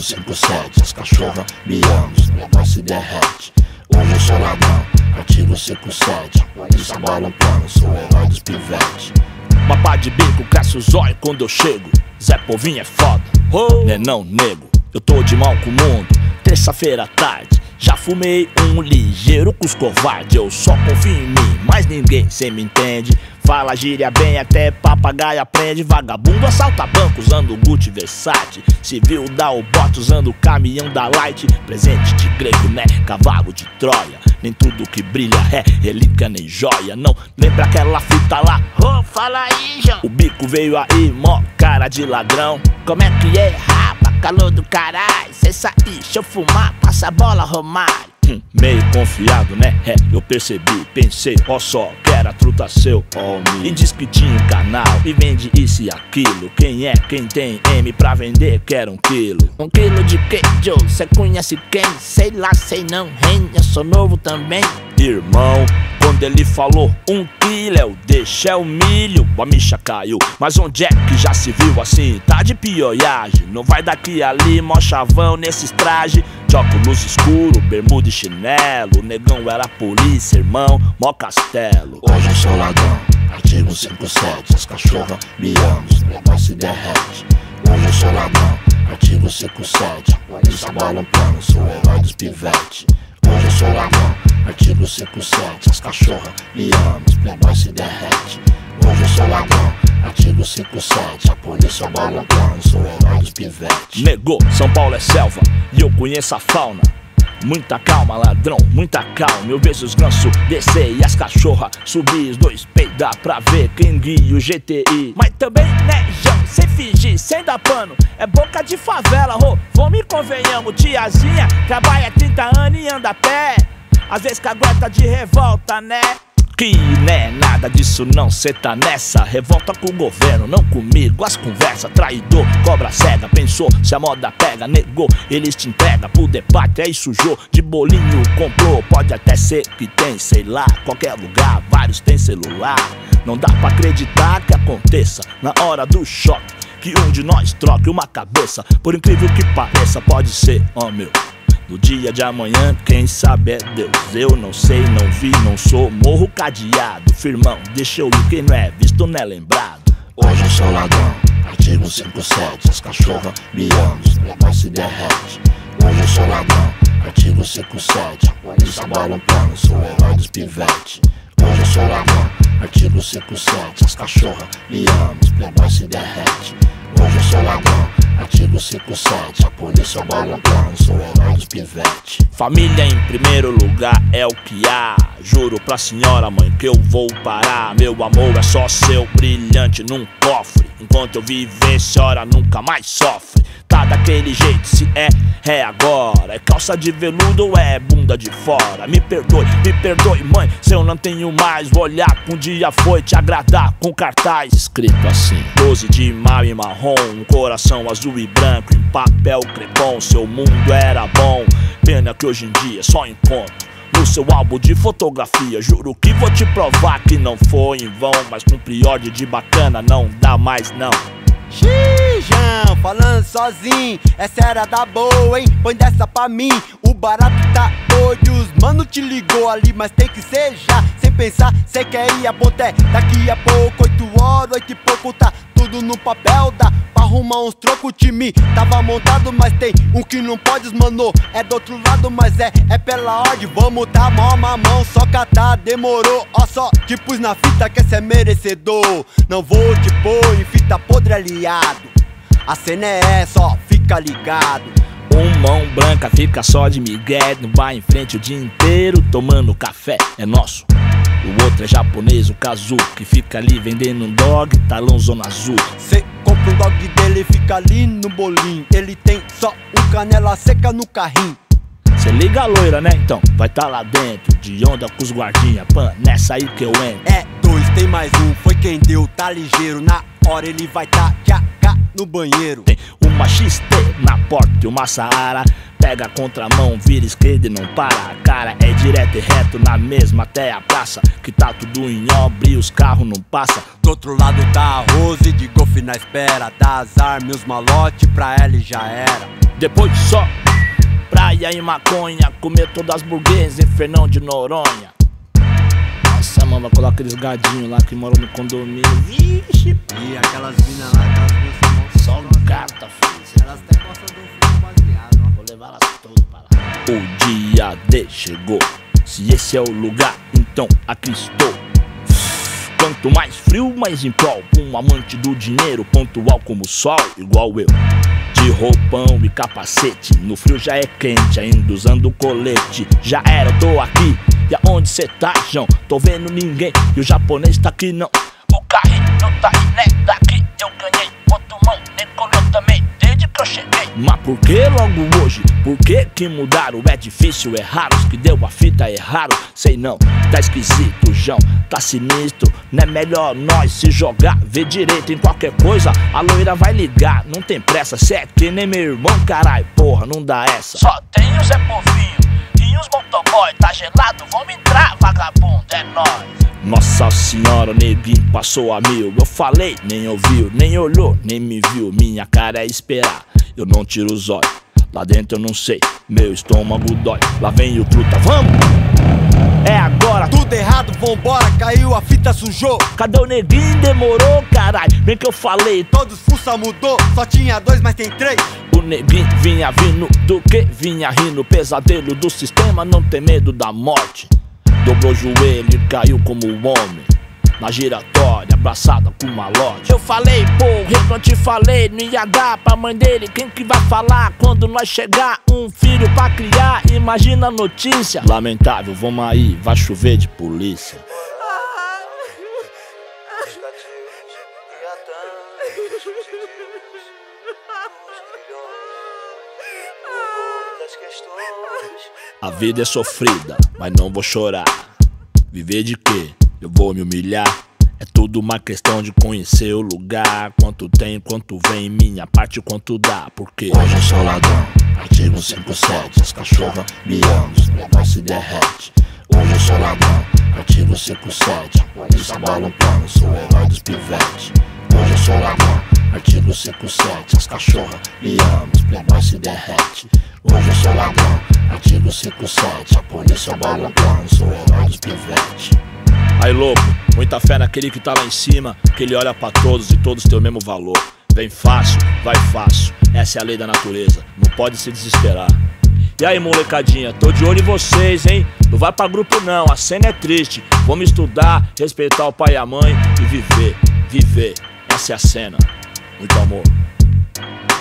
57, as cachorras me amam, os playboys se derrete. Hoje eu sou ladrão, artigo 57, polícia bola um plano, sou o herói dos pivete. Mapa de bico, cresce os olhos quando eu chego. Zé Povinho é foda, nenão nego. Eu tô de mal com o mundo, terça-feira à tarde. Já fumei um ligeiro com os covardes. Eu só confio em mim, mas ninguém cê me entende. Fala gíria bem, até papagaio aprende. Vagabundo assalta banco usando Gucci Versace. Civil dá o bote usando o caminhão da Light. Presente de grego, né? Cavalo de Troia. Nem tudo que brilha é relíquia nem joia. Não lembra aquela fita lá? Ô, fala aí, João. O bico veio aí, mó cara de ladrão. Como é que é, rapa? Calor do caralho. Cê sair, deixa eu fumar, passa a bola, Romário. Meio confiado, né? Eu percebi, pensei, ó só, que era truta seu, E diz que tinha um canal e vende isso e aquilo. Quem é, quem tem M pra vender, quer 1 quilo. 1 quilo de quê, Joe? Cê conhece quem? Sei lá, sei não, hein? Eu sou novo também. Irmão, quando ele falou 1 quilo, eu deixei o milho. A micha caiu, mas onde é que já se viu assim? Tá de pioiagem, não vai daqui ali, mó chavão nesses trajes. De óculos escuro, bermuda e chinelo. O negão era polícia, irmão, mó castelo. Hoje eu sou ladrão, artigo 57, as cachorras me amam, os playboys se derrete. Hoje eu sou ladrão, artigo 57, polícia bola um plano, sou o herói dos pivete. Hoje eu sou ladrão, artigo 57, as cachorras me amam, os playboys se derrete. Hoje eu sou ladrão, artigo 57, a polícia bola um plano, sou o herói dos pivete. Negou, São Paulo é selva e eu conheço a fauna. Muita calma, ladrão, muita calma. Eu vejo os gansos descer e as cachorras subir. Os dois peidar pra ver quem guia o GTI. Mas também, né, João, sem fingir, sem dar pano. É boca de favela, vamos e convenhamos. Tiazinha trabalha 30 anos e anda a pé. Às vezes cagueta de revolta, né? Que né, nada disso não, cê tá nessa. Revolta com o governo, não comigo. As conversas, traidor, cobra cega. Pensou, se a moda pega, negou, eles te entregam pro debate, aí sujou. De bolinho comprou, pode até ser que tem, sei lá, qualquer lugar, vários tem celular. Não dá pra acreditar que aconteça na hora do choque, que um de nós troque uma cabeça. Por incrível que pareça, pode ser, meu. No dia de amanhã, quem sabe é Deus. Eu não sei, não vi, não sou, morro cadeado. Firmão, deixa eu ir, quem não é visto não é lembrado. Hoje eu sou ladrão, artigo 57, as cachorras me amam, os playboys se derrete. Hoje eu sou ladrão, artigo 57, a polícia bola um plano, sou o herói dos pivete. Hoje eu sou ladrão, artigo 57, as cachorras me amam, os playboys se derrete. Hoje eu sou ladrão, artigo 57, a polícia bola um plano, sou o herói dos pivete. Família em primeiro lugar é o que há. Juro pra senhora mãe que eu vou parar. Meu amor é só seu, brilhante num cofre. Enquanto eu viver, senhora nunca mais sofre. Tá daquele jeito, se é agora. É calça de veludo ou é bunda de fora? Me perdoe mãe, se eu não tenho mais. Vou olhar que um dia foi te agradar com cartaz escrito assim: 12 de maio em marrom, um coração azul e branco em papel crepom. Seu mundo era bom, pena que hoje em dia só encontro no seu álbum de fotografia. Juro que vou te provar que não foi em vão, mas com priorde de bacana não dá mais não. Xijão, falando sozinho, essa era da boa, hein? Põe dessa pra mim, o barato tá doido. Os mano te ligou ali, mas tem que ser já. Sem pensar, cê quer ir a ponté daqui a pouco, 8 horas, 8 e pouco, tá tudo no papel, dá pra arrumar uns trocos. O time tava montado, mas tem um que não pode, mano. É do outro lado, mas é pela ordem. Vamos dar mó mamão, só catar, demorou. Ó só, te pus na fita que cê é merecedor. Não vou te pôr em fita podre aliado. A cena é essa, ó, fica ligado. Mão branca fica só de migué, não vai em frente o dia inteiro tomando café, é nosso. O outro é japonês, o Kazu, que fica ali vendendo um dog, talão zona azul. Cê compra um dog dele, fica ali no bolinho. Ele tem só um canela seca no carrinho. Cê liga a loira, né? Então vai tá lá dentro, de onda com os guardinha, pan, nessa aí que eu entro. É 2, tem mais um, foi quem deu, tá ligeiro. Na hora ele vai tá tchaca no banheiro. Tem uma XT na porta e uma Saara Pega a contramão, vira esquerda e não para. Cara, é direto e reto na mesma até a praça, que tá tudo em obra e os carros não passam. Do outro lado tá a Rose de golfe na espera, dá as armas e os malote pra ela e já era. Depois só praia e maconha, comer todas as burguesas em Fernão de Noronha. Nossa, mano, vai colocar aqueles gadinhos lá que moram no condomínio. Vixe, e aquelas minas lá, aquelas minas só gata, filho. elas até gostam do filme baseado, ó. Vou levar elas todas para lá. O dia D chegou. Se esse é o lugar, então aqui estou. Quanto mais frio, mais em prol. Um amante do dinheiro, pontual como o sol, igual eu. De roupão e capacete, no frio já é quente, ainda usando colete. Já era, eu tô aqui. E aonde cê tá, João? Tô vendo ninguém e o japonês tá aqui não. O carrinho não tá aí, né? Daqui eu ganhei. Outro mão, nem colou também, desde que eu cheguei. Mas por que logo hoje? Por que mudaram? É difícil, é raro. Os que deu a fita erraram. Sei não, tá esquisito, João, tá sinistro. Não é melhor nós se jogar, ver direito em qualquer coisa. A loira vai ligar, não tem pressa. Cê é que nem meu irmão, carai, porra, não dá essa. Só tem o Zé Povinho e os motoboy. Tá gelado, vamos entrar, vagabundo, é nóis. Nossa senhora, o neguinho passou a mil. Eu falei, nem ouviu, nem olhou, nem me viu. Minha cara é esperar, eu não tiro os olhos. Lá dentro eu não sei, meu estômago dói. Lá vem o truta, vamos! É agora! Tudo errado, vambora, caiu, a fita sujou. Cadê o neguinho? Demorou, caralho. Bem que eu falei, Todos fuça mudou, só tinha 2, mas tem 3. o neguinho vinha vindo do que? Vinha rindo, pesadelo do sistema, não tem medo da morte. Dobrou o joelho e caiu como um homem na giratória, abraçada com malote. Eu falei, porra, eu não te falei, não ia dar pra mãe dele. Quem que vai falar quando nós chegar? Um filho pra criar, imagina a notícia. Lamentável, vamos aí, vai chover de polícia. A vida é sofrida, mas não vou chorar. Viver de quê? Eu vou me humilhar. É tudo uma questão de conhecer o lugar. Quanto tem, quanto vem, minha parte, quanto dá. Porque Hoje eu sou ladrão, artigo 57. As cachorras me amam, os playboys se derrete. Hoje eu sou ladrão, artigo 57. Polícia bola um plano, sou o herói dos pivetes. Hoje eu sou ladrão, artigo 57. As cachorras me amam, os playboys se derrete. Hoje eu sou ladrão, artigo 57. A polícia bola um plano, sou o herói dos pivetes. aí, louco, muita fé naquele que tá lá em cima, que ele olha pra todos e todos têm o mesmo valor. Vem fácil, vai fácil, essa é a lei da natureza, não pode se desesperar. E aí, molecadinha, tô de olho em vocês, hein? Não vai pra grupo não, a cena é triste. Vamos estudar, respeitar o pai e a mãe e viver, viver. Essa é a cena. Muito amor.